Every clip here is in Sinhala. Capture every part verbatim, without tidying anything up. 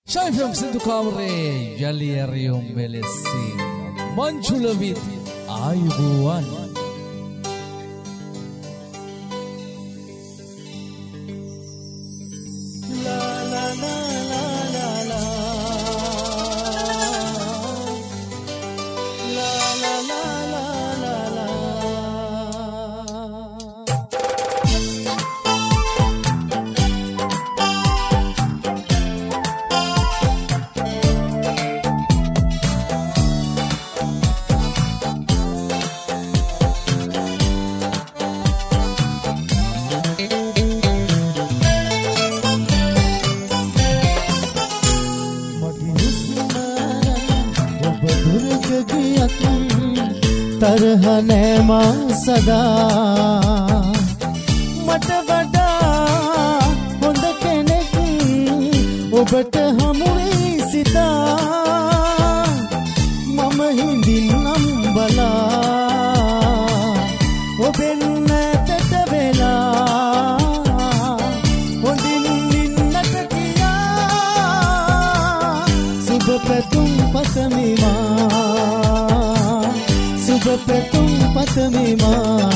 Shai F M Sindhu Kamare Yali Ariyum Melesin Manchulavit Ayubuwan La la la la la la La la la la la la तरह नैमा सदा मट वडा होंद केनेक ඔබට හමු වී සිතා මම හිඳින්නම් බලා ඔබෙන් නැතට වෙලා හොඳින් ඉන්නට කියා සුබ පැතුම් පතමිමා සුබ පැතුම් පතමිමා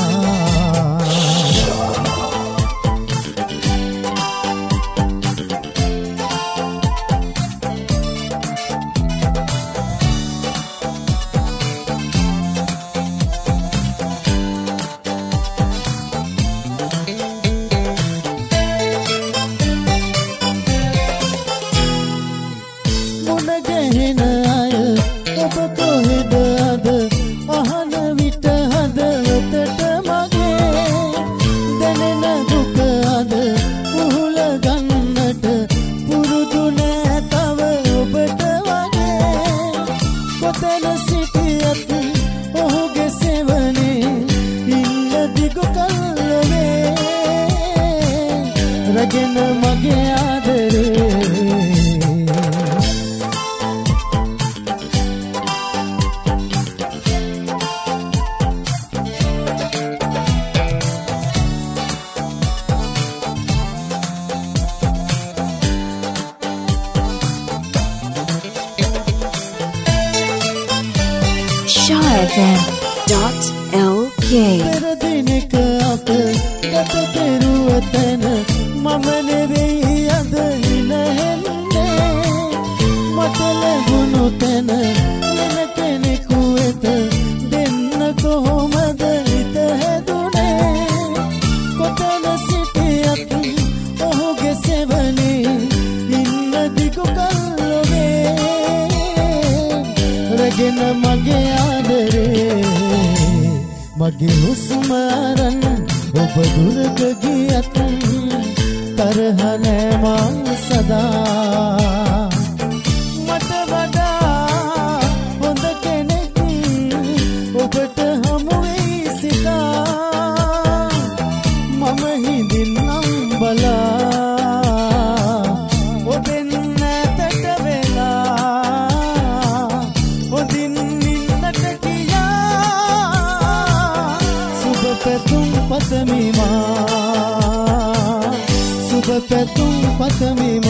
Shah F M dot L K මගේ හුස්ම අරන් ඔබ දුරක ගියත් තරහ නෑ මං සදා මට වඩා හොඳ කෙනෙක් ඔබට හමු වී සිතා මම හිඳින්නම් බලා ඔබෙන් නැතට වෙලා හොඳින් ඉන්නට පැතුම් පතමිමා සුබ පැතුම් පතමිමා